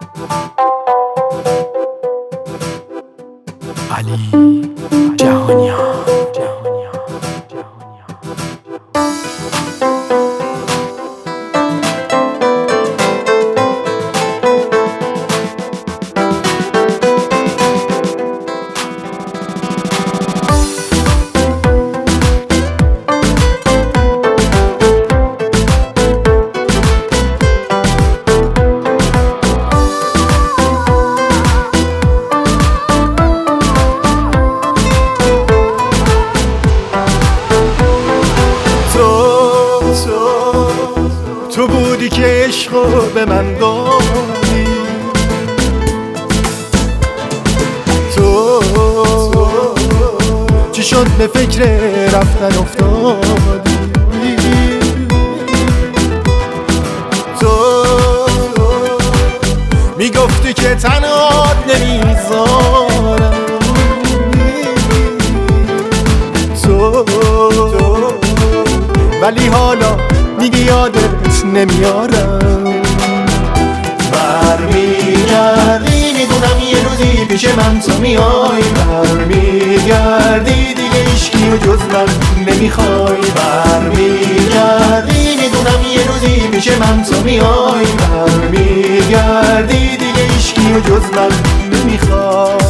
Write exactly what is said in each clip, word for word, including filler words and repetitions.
علی جهانیان. تو بودی که عشقو به من دادی، تو چی شد به فکر رفتن افتادی، تو میگفتی که تنهات نمیذارم، تو ولی حالا میگی یادت نمیارم. برمیگردی میدونم یه روزی پیش من تو میای، برمیگردی دیگه هیچکی و جز من نمیخوای، برمیگردی میدونم یه روزی پیش من تو میای، برمیگردی دیگه هیچکی و جز من نمیخوای.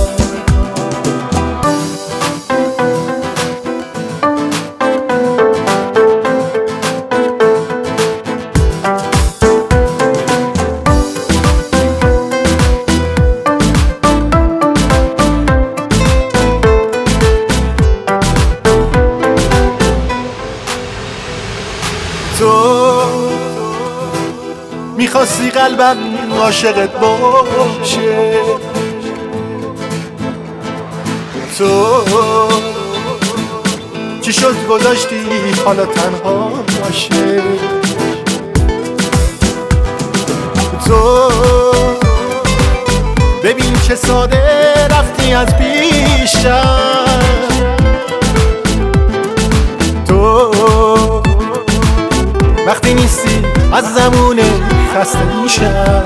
تو میخواستی قلبم عاشقت باشه، تو چی شد گذاشتی حالا تنها باشه، تو ببین چه ساده رفتی از پیشم، تو وقتی نیستی از زمونه خسته میشم.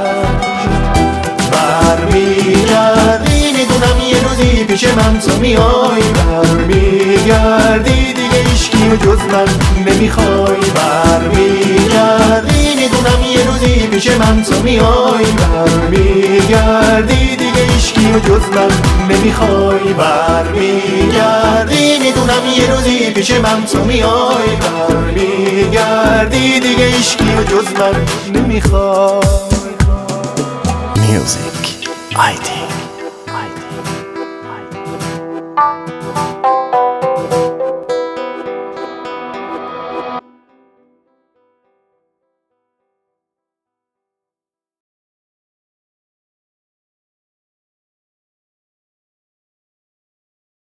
برمیگردی میدونم یه روزی پیش من تو میای، برمیگردی دیگه هیچکی و جز من نمیخوای، برمیگردی میدونم یه روزی پیش من تو میای، برمیگردی دیگه هیچکی و جز من نمیخوای، برمیگردی میدونم یه روزی پیش من تو میای، برمیگردی دیگه هیچکی و جز من نمیخوای. میوزیک آیدی.